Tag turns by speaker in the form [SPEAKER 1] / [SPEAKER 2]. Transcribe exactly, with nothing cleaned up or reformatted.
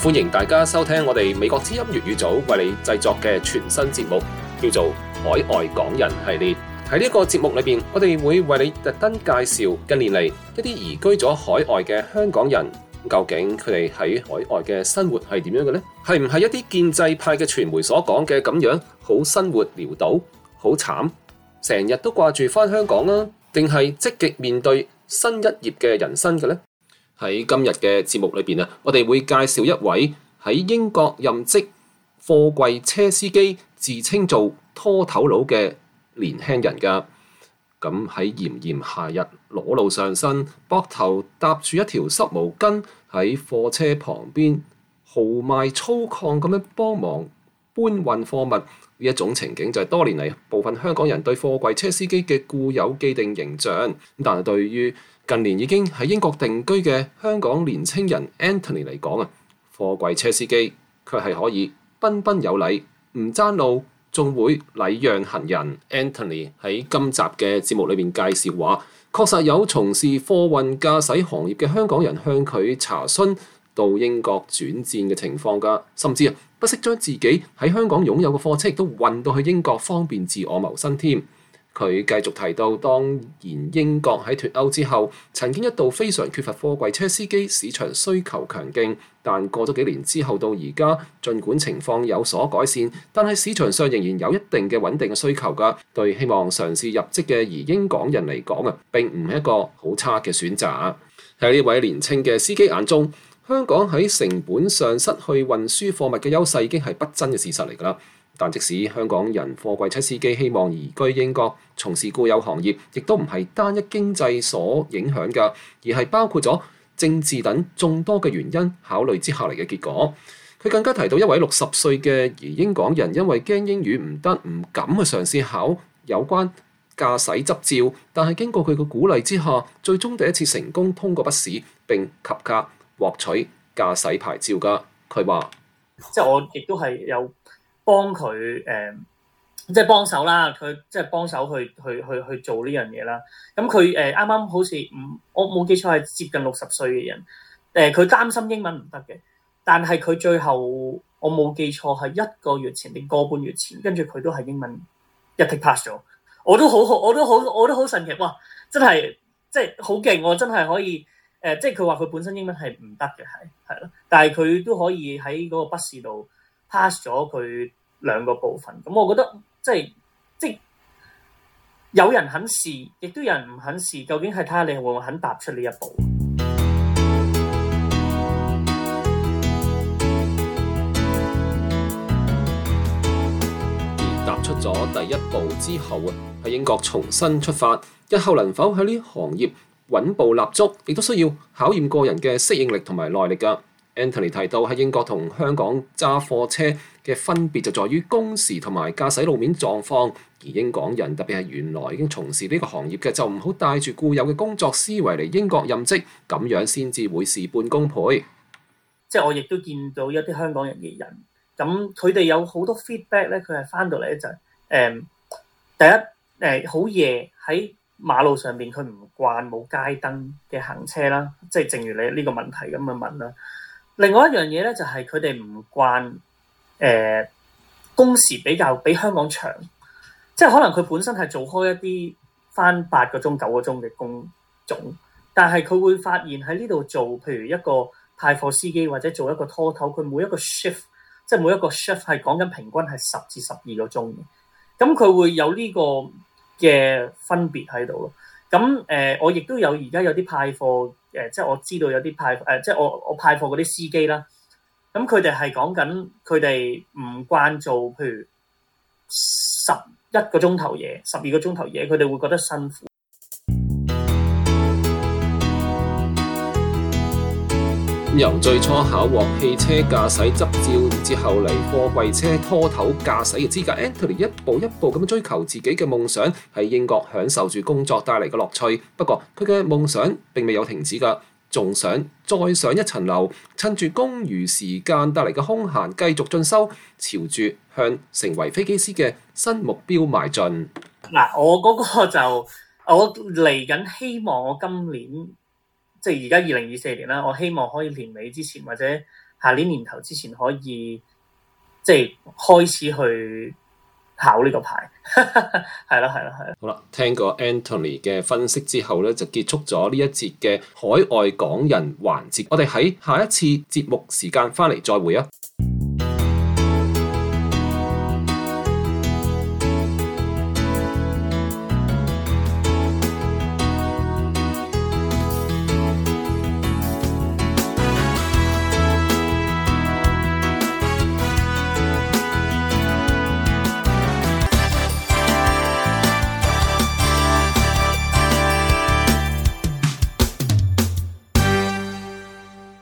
[SPEAKER 1] 歡迎大家收聽我哋美國之音粵語組為你製作嘅全新節目，叫做《海外港人系列》。喺呢個節目裏邊，我哋會為你特登介紹近年嚟一啲移居咗海外嘅香港人，究竟佢哋喺海外嘅生活係點樣嘅呢？係唔係一啲建制派嘅傳媒所講嘅咁樣，好生活潦倒，好慘，成日都掛住返香港啊？定係積極面對新一頁嘅人生嘅呢？喺今日嘅節目裏邊啊，我哋會介紹一位喺英國任職貨櫃車司機，自稱做拖頭佬嘅年輕人㗎。咁喺炎炎夏日裸露上身，膊頭搭住一條濕毛巾，喺貨車旁邊豪邁粗獷咁樣幫忙搬運貨物，呢一種情景就係多年嚟部分香港人對貨櫃車司機嘅固有既定形象。但係對於近年已經喺英國定居嘅香港年青人 Anthony 嚟講啊，貨櫃車司機卻係可以彬彬有禮，唔爭路，仲會禮讓行人。Anthony 喺今集嘅節目裏面介紹話，確實有從事貨運駕駛行業嘅香港人向佢查詢到英國轉戰嘅情況㗎，甚至啊不惜將自己喺香港擁有嘅貨車亦都運到去英國，方便自我謀生添。佢繼續提到，當然英國喺脫歐之後，曾經一度非常缺乏貨櫃車司機，市場需求強勁。但過咗幾年之後到而家，儘管情況有所改善，但係市場上仍然有一定嘅穩定嘅需求㗎。對希望嘗試入職嘅移英港人嚟講啊，並唔係一個好差嘅選擇。喺呢位年輕嘅司機眼中，香港喺成本上失去運輸貨物嘅優勢已經係不爭嘅事實嚟㗎啦。但即使香港人貨櫃車司機希望移居英國從事固有行業，亦都唔係單一經濟所影響㗎，而係包括咗政治等眾多嘅原因考慮之下嚟嘅結果。佢更加提到一位六十歲嘅移英港人，因為驚英語唔得，唔敢去嘗試考有關駕駛執照，但係經過佢嘅鼓勵之下，最終第一次成功通過筆試並及格獲取駕駛牌照㗎。佢話：
[SPEAKER 2] 即係我亦都係有幫佢誒，即係幫手啦。佢即係幫手去去去去做呢樣嘢啦。咁佢誒啱啱好似唔，我冇記錯係接近六十歲嘅人。誒、呃，佢擔心英文唔得嘅，但係佢最後我冇記錯係一個月前定個半月前，跟住佢都係英文一 take pass 咗。我都好好，我都好，我都好神奇。哇！真係即係好勁喎，真係可以誒、呃，即係佢話佢本身英文係唔得嘅，係係咯，但係佢都可以喺嗰個筆試度pass 咗佢兩個部分。咁我覺得即係即係有人肯試，亦都有人唔肯試。究竟係睇下你會唔會肯踏出呢一步。
[SPEAKER 1] 而踏出咗第一步之後啊，喺英國重新出發，日後能否喺呢行業穩步立足，亦都需要考驗個人嘅適應力同埋耐力㗎。Anthony 提到喺英國同香港揸貨車嘅分別就在於工時同埋駕駛路面狀況，而英港人特別係原來已經從事呢個行業嘅，就唔好帶住固有嘅工作思維嚟英國任職，咁樣先至會事半功倍。
[SPEAKER 2] 即係我亦都見到一啲香港人嘅人，咁佢哋有好多 feedback 咧，佢係翻到嚟咧就係、是、誒、嗯、第一誒好夜喺馬路上邊，佢唔慣冇街燈嘅行車啦，即係正如你呢個問題咁樣問啦。另外一樣嘢咧，就係佢哋唔慣誒、呃、工時比較比香港長，即係可能佢本身係做開一啲返八個鐘九個鐘嘅工種，但係佢會發現喺呢度做，譬如一個派貨司機或者做一個拖頭，佢每一個 shift 即係每一個 shift 係講緊平均係十至十二個鐘嘅，咁佢會有呢個嘅分別喺度咯。咁誒、呃，我亦都有而家有啲派貨誒、呃，即係我知道有啲派誒、呃，即係我我派貨嗰啲司機啦。咁佢哋係講緊佢哋唔慣做，譬如十一個鐘頭嘢、十二個鐘頭嘢，佢哋會覺得辛苦。
[SPEAKER 1] 由最初考獲汽車駕駛執照，之後嚟貨櫃車拖頭駕駛嘅資格 ，Anthony 一步一步咁追求自己嘅夢想，喺英國享受住工作帶嚟嘅樂趣。不過佢嘅夢想並未有停止㗎，仲想再上一層樓，趁住公餘時間帶嚟嘅空閒，繼續進修，朝住向成為飛機師嘅新目標邁進。
[SPEAKER 2] 嗱，我嗰個就我嚟緊，希望我今年。即係而家二零二四年啦，我希望可以年尾之前或者下年年頭之前可以即係開始去考呢個牌。係啦係啦係啦。
[SPEAKER 1] 好啦，聽過 Anthony 嘅分析之後咧，就結束咗呢一節嘅海外港人環節。我哋喺下一次節目時間翻嚟再會啊！